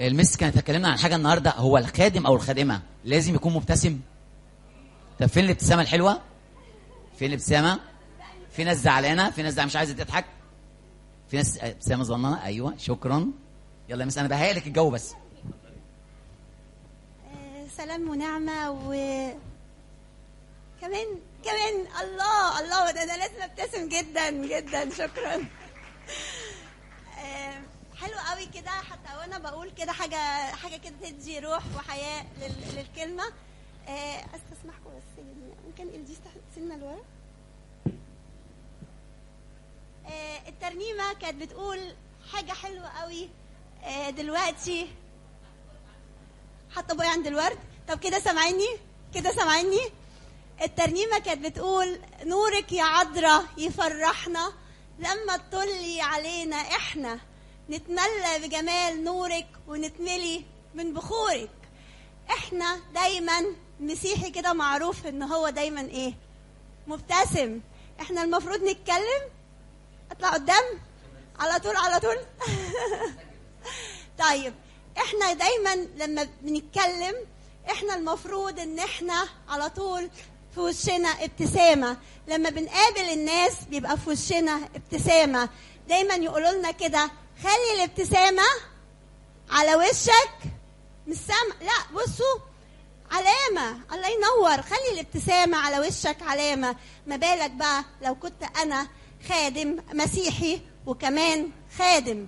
المس كانت اتكلمنا عن حاجه النهارده، هو الخادم او الخادمه لازم يكون مبتسم. طب فين الابتسامه الحلوه؟ فين الابتسامه؟ في ناس زعلانه، في ناس مش عايزه تضحك، في ناس ابتسامه ظنانه. ايوه شكرا. يلا يا مس انا بهيئ لك الجو بس. سلام ونعمه كمان الله ده انا لازم ابتسم جدا جدا. شكرا. حلو قوي كده، حتى وانا بقول كده حاجه كده تدي روح وحياه للكلمه. استسمحكم بس ممكن الدي سنه لورا. الترنيمه كانت بتقول حاجه حلوه قوي. دلوقتي حاطه بوي عند الورد. طب كده سامعيني؟ الترنيمه كانت بتقول نورك يا عذراء يفرحنا، لما تطلي علينا احنا نتملى بجمال نورك ونتملي من بخورك. احنا دايما مسيحي كده معروف ان هو دايما ايه؟ مبتسم. احنا المفروض نتكلم. اطلع قدام على طول. طيب احنا دايما لما بنتكلم احنا المفروض ان احنا على طول في وشنا ابتسامة. لما بنقابل الناس بيبقى في وشنا ابتسامة. دايما يقولوا لنا كده خلي الابتسامة على وشك. مش سامع؟ لا بصوا، علامة. الله ينور. خلي الابتسامة على وشك علامة. ما بالك بقى لو كنت أنا خادم مسيحي وكمان خادم.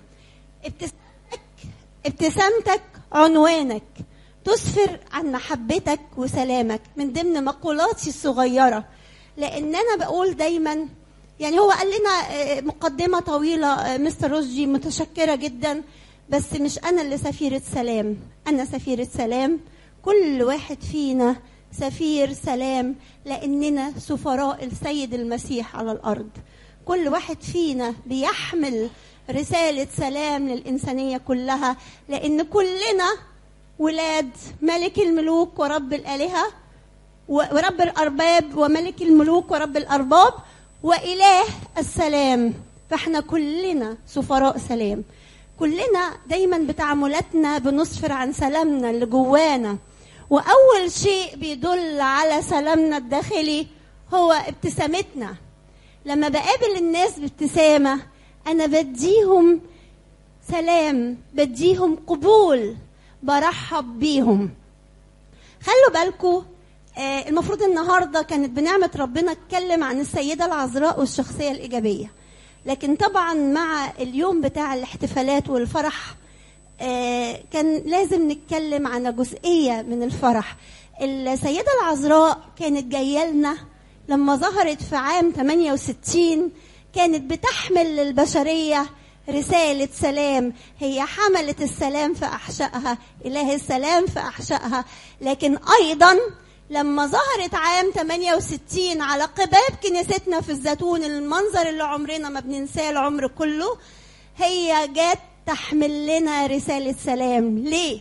ابتسامتك عنوانك، تسفر عن محبتك وسلامك. من ضمن مقولاتي الصغيرة، لأن أنا بقول دايما، يعني هو قال لنا مقدمة طويلة مستر رشدي، متشكرة جدا، بس مش أنا اللي سفيرة سلام. أنا سفيرة سلام، كل واحد فينا سفير سلام، لأننا سفراء السيد المسيح على الأرض. كل واحد فينا بيحمل رسالة سلام للإنسانية كلها، لأن كلنا ولاد ملك الملوك ورب الآلهة ورب الأرباب، وملك الملوك ورب الأرباب وإله السلام. فإحنا كلنا سفراء سلام. كلنا دايما بتعاملاتنا بنصفر عن سلامنا اللي جوانا، وأول شيء بيدل على سلامنا الداخلي هو ابتسامتنا. لما بقابل الناس بابتسامة أنا بديهم سلام، بديهم قبول، برحب بيهم. خلوا بالكم المفروض النهاردة كانت بنعمة ربنا اتكلم عن السيدة العذراء والشخصية الإيجابية، لكن طبعا مع اليوم بتاع الاحتفالات والفرح كان لازم نتكلم عن جزئية من الفرح. السيدة العذراء كانت جاية لنا لما ظهرت في عام 68، كانت بتحمل للبشرية رسالة سلام. هي حملت السلام في أحشائها، إله السلام في أحشائها. لكن أيضا لما ظهرت عام 68 على قباب كنيستنا في الزيتون، المنظر اللي عمرنا ما بننساه العمر كله، هي جات تحمل لنا رسالة سلام. ليه؟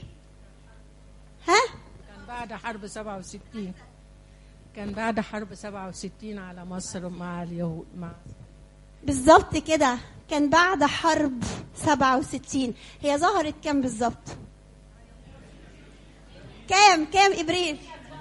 كان بعد حرب 67. كان بعد حرب 67 على مصر مع اليهود. بالظبط كده، كان بعد حرب 67. هي ظهرت كام بالظبط؟ كام ابريل؟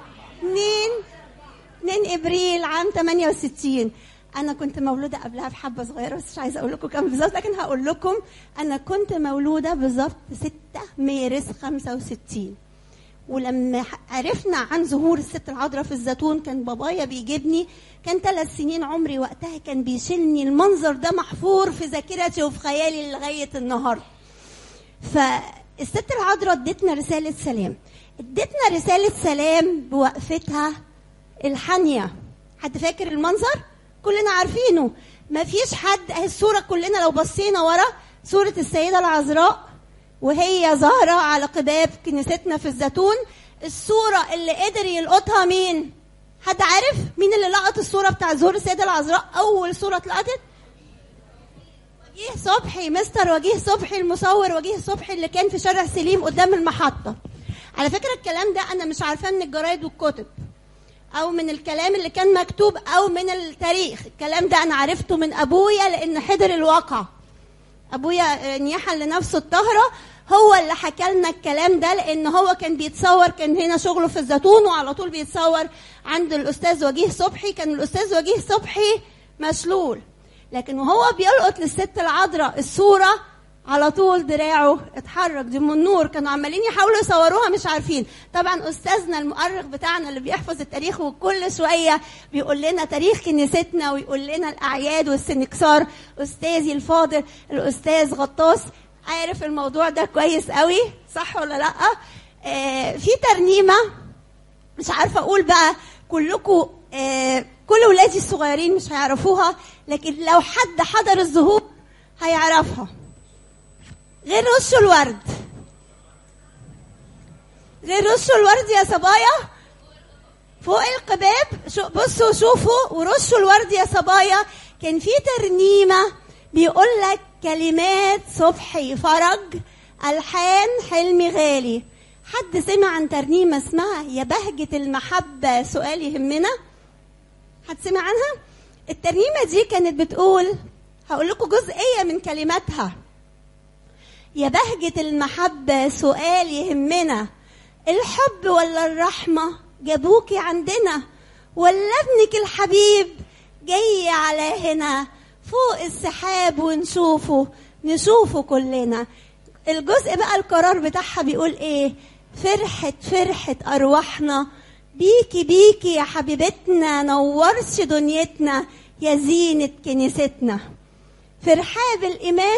2 ابريل عام 68. انا كنت مولوده قبلها بحبه صغيره، بس مش عايزه اقول لكم كام بالظبط، لكن هقول لكم انا كنت مولوده بالظبط 6 مارس 65. ولما عرفنا عن ظهور الست العذراء في الزيتون كان بابايا بيجيبني، كان 3 سنين عمري وقتها، كان بيشيلني. المنظر ده محفور في ذاكرتي وفي خيالي لغايه النهارده. فالست العذراء ادتنا رساله سلام، ادتنا رساله سلام بوقفتها الحانيه. حد فاكر المنظر؟ كلنا عارفينه. ما فيش حد، الصوره كلنا لو بصينا ورا صوره السيده العذراء وهي ظاهرة على قباب كنيستنا في الزيتون. الصورة اللي قدر يلقطها مين؟ حد عارف مين اللي لقط الصورة بتاع ظهور السيدة العذراء؟ أول صورة اتلقطت وجيه صبحي، مستر وجيه صبحي المصور، وجيه صبحي اللي كان في شارع سليم قدام المحطة. على فكرة الكلام ده أنا مش عارفاه من الجرايد والكتب أو من الكلام اللي كان مكتوب أو من التاريخ. الكلام ده أنا عرفته من أبويا، لأن حضر الواقع. أبويا نيحل لنفسه الطهرة هو اللي حكى لنا الكلام ده، لان هو كان بيتصور، كان هنا شغله في الزيتون وعلى طول بيتصور عند الاستاذ وجيه صبحي. كان الاستاذ وجيه صبحي مشلول، لكن وهو بيلقط للست العذراء الصوره على طول دراعه اتحرك. دي من النور، كانوا عمالين يحاولوا يصوروها مش عارفين. طبعا استاذنا المؤرخ بتاعنا اللي بيحفظ التاريخ وكل شويه بيقول لنا تاريخ كنيستنا ويقول لنا الاعياد والسنكسار، استاذي الفاضل الاستاذ غطاس عارف الموضوع ده كويس قوي، صح ولا لا؟ في ترنيمه مش عارفه اقول بقى كلكم، كل ولادي الصغيرين مش هيعرفوها، لكن لو حد حضر الظهور هيعرفها. غير رش الورد، غير رش الورد يا صبايا فوق القباب، بصوا شوفوا ورشوا الورد يا صبايا. كان في ترنيمه بيقول لك كلمات صبحي فرج، الحان حلمي غالي. حد سمع عن ترنيمه اسمها يا بهجه المحبه سؤال يهمنا؟ حد سمع عنها؟ الترنيمه دي كانت بتقول، هقول لكم جزئيه من كلماتها. يا بهجة المحبة سؤال يهمنا، الحب ولا الرحمة جابوكي عندنا، ولا ابنك الحبيب جاي على هنا، فوق السحاب ونشوفه نشوفه كلنا. الجزء بقى القرار بتاعها بيقول ايه؟ فرحة أرواحنا بيكي بيكي يا حبيبتنا، نورش دنيتنا يا زينة كنيستنا. في رحاب الإيمان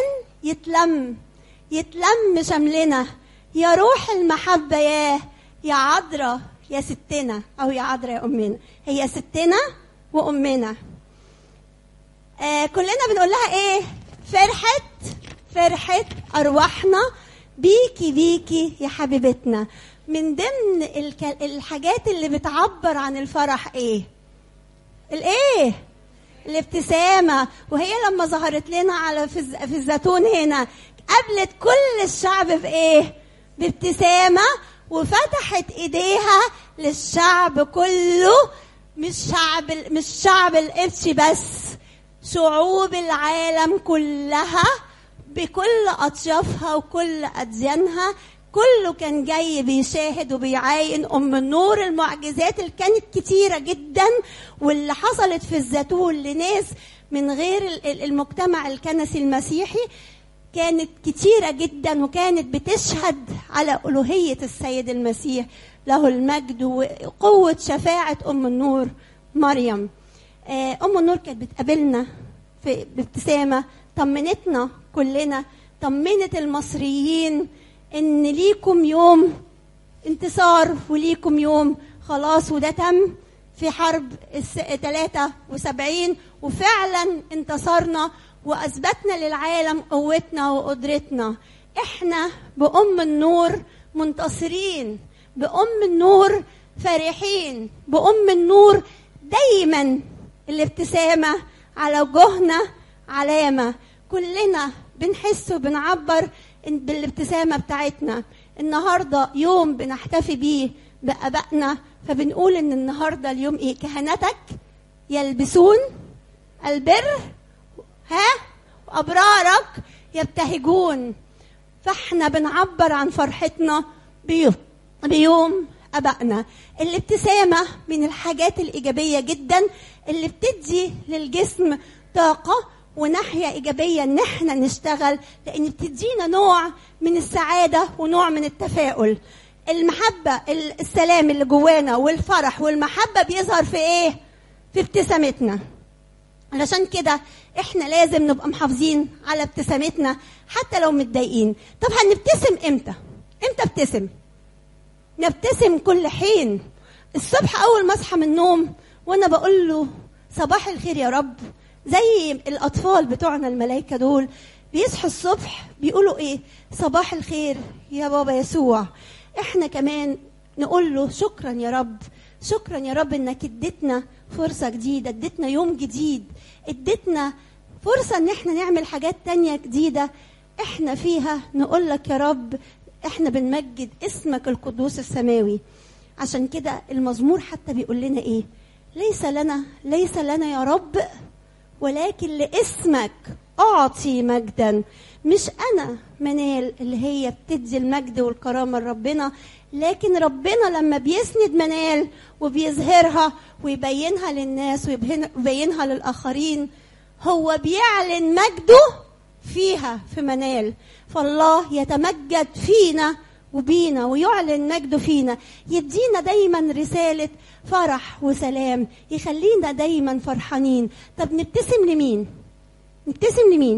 يتلم شملنا، يا روح المحبة يا عذراء يا ستنا، أو يا عذراء يا أمنا، هي ستنا وأمنا. كلنا بنقول لها إيه؟ فرحة أرواحنا بيكي بيكي يا حبيبتنا. من ضمن الحاجات اللي بتعبر عن الفرح إيه؟ الإيه؟ الابتسامة. وهي لما ظهرت لنا على في الزيتون هنا قابلت كل الشعب بإيه؟ بابتسامة، وفتحت إيديها للشعب كله، مش شعب القبطي بس، شعوب العالم كلها بكل أطيافها وكل أديانها، كله كان جاي بيشاهد وبيعاين أم النور. المعجزات اللي كانت كتيرة جدا واللي حصلت في الزيتون لناس من غير المجتمع الكنسي المسيحي كانت كتيرة جدا، وكانت بتشهد على ألوهية السيد المسيح له المجد وقوة شفاعة أم النور مريم. أم النور كانت بتقابلنا بابتسامة، طمنتنا كلنا، طمنت المصريين إن ليكم يوم انتصار وليكم يوم خلاص. وده تم في حرب 73 وفعلا انتصرنا وأثبتنا للعالم قوتنا وقدرتنا. احنا بأم النور منتصرين، بأم النور فرحين، بأم النور دايما الابتسامة على وجوهنا علامة. كلنا بنحس وبنعبر بالابتسامة بتاعتنا. النهاردة يوم بنحتفي بيه بآبائنا، فبنقول ان النهاردة اليوم ايه؟ كهنتك يلبسون البر وأبرارك يبتهجون. فاحنا بنعبر عن فرحتنا بيوم أبائنا. الابتسامة من الحاجات الإيجابية جدا اللي بتدي للجسم طاقة وناحية إيجابية إن احنا نشتغل، لأن بتدينا نوع من السعادة ونوع من التفاؤل. المحبة، السلام اللي جوانا والفرح والمحبة بيظهر في إيه؟ في ابتسامتنا. علشان كده احنا لازم نبقى محافظين على ابتسامتنا حتى لو متضايقين. طب هنبتسم امتى؟ ابتسم؟ نبتسم كل حين. الصبح اول ما اصحى من النوم وانا بقول له صباح الخير يا رب، زي الاطفال بتوعنا الملائكه دول بيصحوا الصبح بيقولوا ايه؟ صباح الخير يا بابا يسوع. احنا كمان نقول له شكرا يا رب، شكرا يا رب انك اديتنا فرصة جديدة، اديتنا يوم جديد، اديتنا فرصة ان احنا نعمل حاجات تانية جديدة احنا فيها نقول لك يا رب احنا بنمجد اسمك القدوس السماوي. عشان كده المزمور حتى بيقول لنا ايه؟ ليس لنا يا رب ولكن لاسمك أعطي مجدا. مش أنا منال اللي هي بتدي المجد والكرامة لربنا، لكن ربنا لما بيسند منال وبيظهرها ويبينها للناس ويبينها للآخرين، هو بيعلن مجده فيها في منال. فالله يتمجد فينا وبينا ويعلن مجده فينا، يدينا دايما رسالة فرح وسلام، يخلينا دايما فرحانين. طب نبتسم لمين؟ نبتسم لمين؟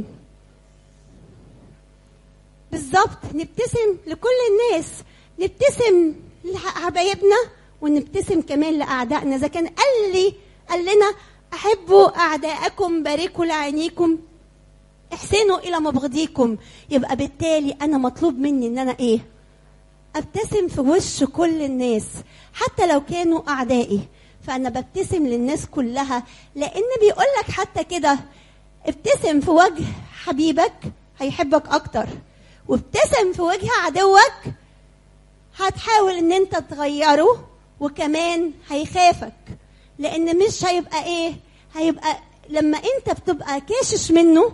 بالظبط، نبتسم لكل الناس، نبتسم لحبايبنا ونبتسم كمان لأعدائنا. إذا كان قال لنا أحبوا أعداءكم، باركوا لعينيكم، احسنوا إلى مبغضيكم، يبقى بالتالي أنا مطلوب مني إن أنا إيه؟ ابتسم في وش كل الناس حتى لو كانوا أعدائي. فأنا ببتسم للناس كلها، لأن بيقولك حتى كده ابتسم في وجه حبيبك هيحبك أكتر، وابتسم في وجه عدوك هتحاول ان انت تغيره وكمان هيخافك. لان مش هيبقى ايه، هيبقى لما انت بتبقى كاشش منه،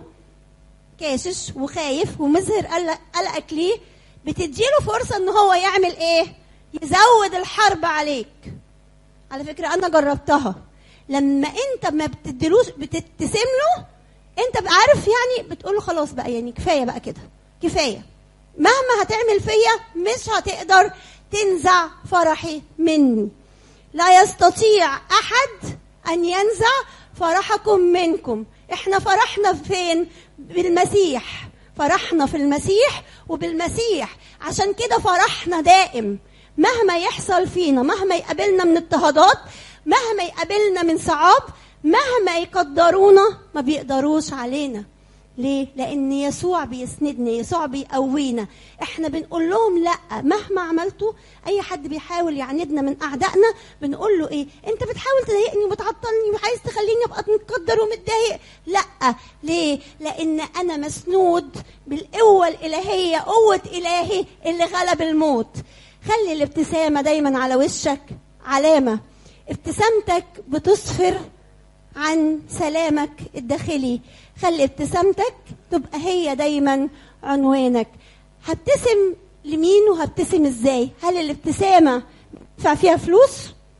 كاشش وخايف ومظهر قلقك ليه، بتديله فرصة ان هو يعمل ايه؟ يزود الحرب عليك. على فكرة انا جربتها، لما انت ما بتديلوش بتبتسم له، انت عارف يعني بتقوله خلاص بقى، يعني كفاية بقى كده، كفاية، مهما هتعمل فيا مش هتقدر تنزع فرحي مني. لا يستطيع أحد أن ينزع فرحكم منكم. احنا فرحنا فين؟ بالمسيح، فرحنا في المسيح وبالمسيح، عشان كده فرحنا دائم مهما يحصل فينا، مهما يقابلنا من اضطهادات، مهما يقابلنا من صعاب، مهما يقدرونا ما بيقدروش علينا. ليه؟ لأن يسوع بيسندنا، يسوع بيقوينا. احنا بنقول لهم لا، مهما عملتوا، أي حد بيحاول يعاندنا من أعدائنا بنقول له إيه؟ أنت بتحاول تضايقني وبتعطلني وعايز تخليني أبقى متقدر ومتضايق. لا، ليه؟ لأن أنا مسنود بالقوة الإلهية، قوة إلهي اللي غلب الموت. خلي الابتسامة دايما على وشك علامة، ابتسامتك بتسفر عن سلامك الداخلي. خلي ابتسامتك تبقى هي دايما عنوانك. هبتسم لمين وهبتسم ازاي؟ هل الابتسامة يدفع فيها فلوس؟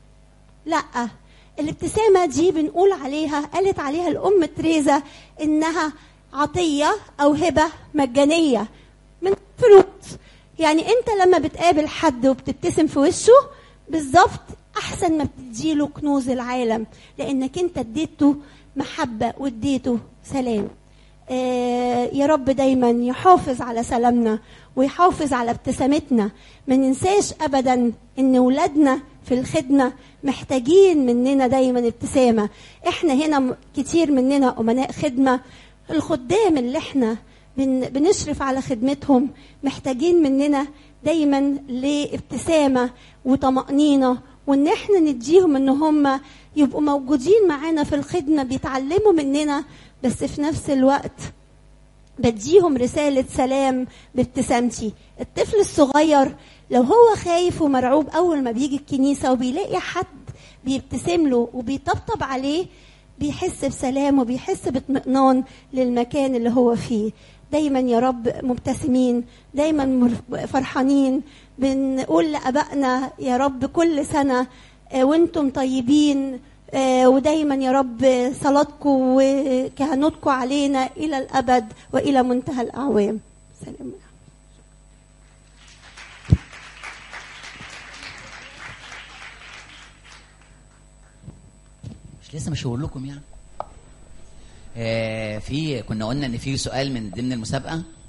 لا، الابتسامة دي بنقول عليها، قالت عليها الأم تريزا إنها عطية أو هبة مجانية من فلوس. يعني أنت لما بتقابل حد وبتبتسم في وشه بالظبط أحسن ما بتديله كنوز العالم، لأنك أنت اديته محبة واديته سلام. يا رب دايما يحافظ على سلامنا ويحافظ على ابتسامتنا. ما ننساش أبدا إن ولادنا في الخدمة محتاجين مننا دايما ابتسامة. احنا هنا كتير مننا أمناء خدمة، الخدام اللي احنا بنشرف على خدمتهم محتاجين مننا دايما لابتسامة وطمأنينة، وان احنا نديهم ان هم يبقوا موجودين معانا في الخدمة، بيتعلموا مننا، بس في نفس الوقت بديهم رسالة سلام بابتسامتي. الطفل الصغير لو هو خايف ومرعوب أول ما بيجي الكنيسة وبيلاقي حد بيبتسم له وبيطبطب عليه، بيحس بسلام وبيحس باطمئنان للمكان اللي هو فيه. دايما يا رب مبتسمين، دايما فرحانين. بنقول لأبائنا يا رب كل سنة وانتم طيبين، ودايما يا رب صلاتكم وكهنوتكم علينا إلى الأبد وإلى منتهى الأعوام. سلام. مش لسه مش هقول لكم يعني في كنا قلنا ان في سؤال من ضمن المسابقة